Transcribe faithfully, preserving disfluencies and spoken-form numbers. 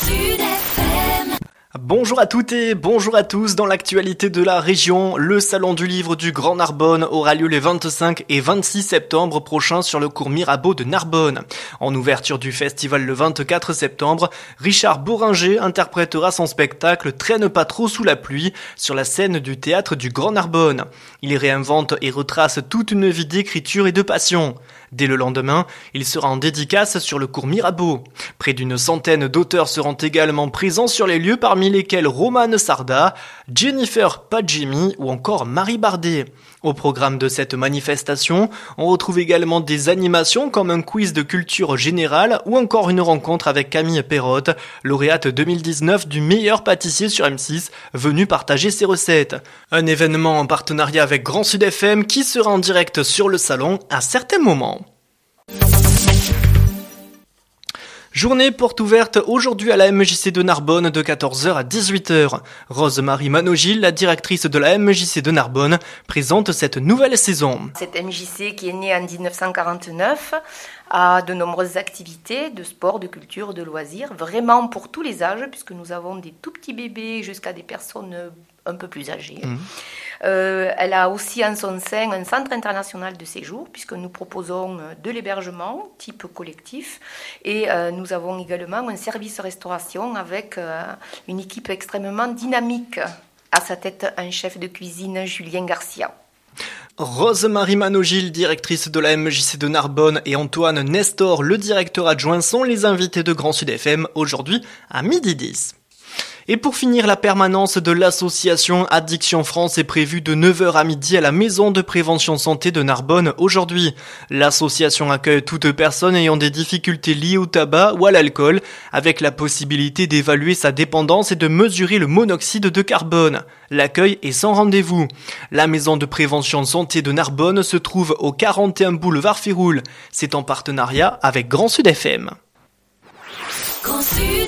Sud F M. Bonjour à toutes et bonjour à tous. Dans l'actualité de la région, le salon du livre du Grand Narbonne aura lieu les vingt-cinq et vingt-six septembre prochains sur le cours Mirabeau de Narbonne. En ouverture du festival le vingt-quatre septembre, Richard Bohringer interprétera son spectacle Traîne pas trop sous la pluie sur la scène du théâtre du Grand Narbonne. Il y réinvente et retrace toute une vie d'écriture et de passion. Dès le lendemain, il sera en dédicace sur le cours Mirabeau. Près d'une centaine d'auteurs seront également présents sur les lieux, parmi lesquels Romane Sarda, Jennifer Padjemi ou encore Marie Bardet. Au programme de cette manifestation, on retrouve également des animations comme un quiz de culture générale ou encore une rencontre avec Camille Perrotte, lauréate deux mille dix-neuf du meilleur pâtissier sur M six, venu partager ses recettes. Un événement en partenariat avec Grand Sud F M qui sera en direct sur le salon à certains moments. Journée porte ouverte aujourd'hui à la M J C de Narbonne de quatorze heures à dix-huit heures. Rose-Marie Manogil, la directrice de la M J C de Narbonne, présente cette nouvelle saison. Cette M J C qui est née en dix-neuf cent quarante-neuf a de nombreuses activités de sport, de culture, de loisirs, vraiment pour tous les âges, puisque nous avons des tout petits bébés jusqu'à des personnes un peu plus âgées. Mmh. Euh, elle a aussi en son sein un centre international de séjour, puisque nous proposons de l'hébergement type collectif, et euh, nous avons également un service restauration avec euh, une équipe extrêmement dynamique. À sa tête, un chef de cuisine, Julien Garcia. Rose-Marie Manogil, directrice de la M J C de Narbonne, et Antoine Nestor, le directeur adjoint, sont les invités de Grand Sud F M aujourd'hui à midi dix. Et pour finir, la permanence de l'association Addiction France est prévue de neuf heures à midi à la maison de prévention santé de Narbonne aujourd'hui. L'association accueille toute personne ayant des difficultés liées au tabac ou à l'alcool, avec la possibilité d'évaluer sa dépendance et de mesurer le monoxyde de carbone. L'accueil est sans rendez-vous. La maison de prévention santé de Narbonne se trouve au quarante et un boulevard Féroul. C'est en partenariat avec Grand Sud F M. Grand Sud.